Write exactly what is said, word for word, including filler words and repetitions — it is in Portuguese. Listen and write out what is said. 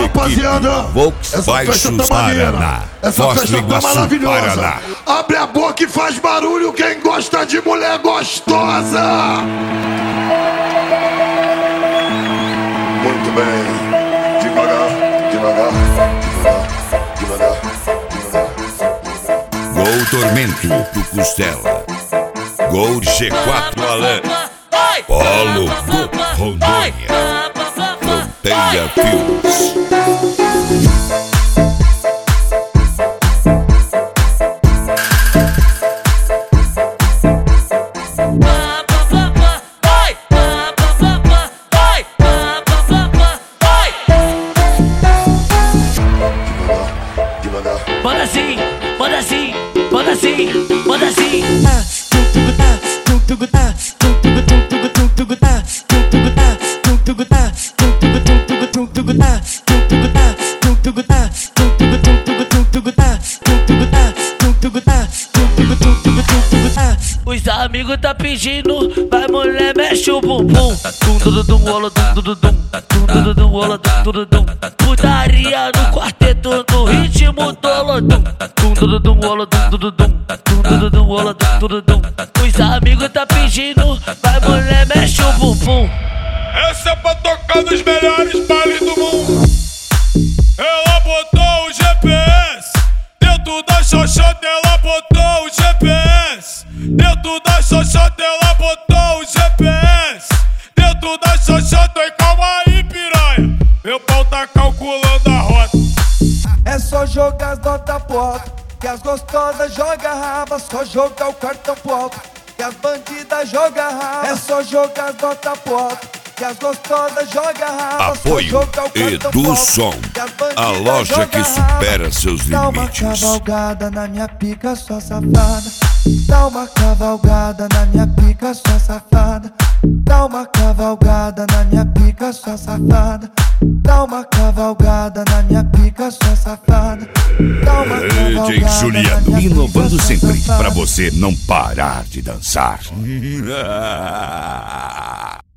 rapaziada. Volkswagen Paraná. Essa festa tá maravilhosa. Paraná. Abre a boca e faz barulho quem gosta de mulher gostosa. Muito bem. Devagar, devagar, devagar, devagar, devagar. Gol Tormento do Costela. Gol G quatro Alan. Polo Gol Rondônia. Fronteira Filmes. Manda assim, manda assim, manda assim, manda assim. Os amigos tá pedindo, vai mulher, mexe o bumbum. Tum tum tum rola tum tum tum tum tum rola tum tum tum. Putaria no quarteto no ritmo do lodum. Tum tum tum rola tum tum tum tum tum rola tum tum tum. Os amigos tá pedindo, vai mulher, mexe o bumbum. Essa é pra tocar nos melhores bailes do mundo. Ela botou o G P S dentro da xoxota, ela botou o G P S dentro da xoxota, ela botou o G P S dentro da xoxota. E calma aí, piranha, meu pau tá calculando a rota. É só jogar as notas pro alto, que as gostosas jogam raba. Só jogar o cartão pro alto, que as bandidas jogam raba. É só jogar as notas pro alto, que as gostosas jogam raba. Apoio Edu Som, a loja que supera seus limites. Dá uma cavalgada na minha pica, sua safada. Dá uma cavalgada na minha pica, sua safada. Dá uma cavalgada na minha pica, sua safada. Dá uma cavalgada na minha pica, sua safada. Dá uma cavalgada D J Juliano, inovando sempre, pra você não parar de dançar.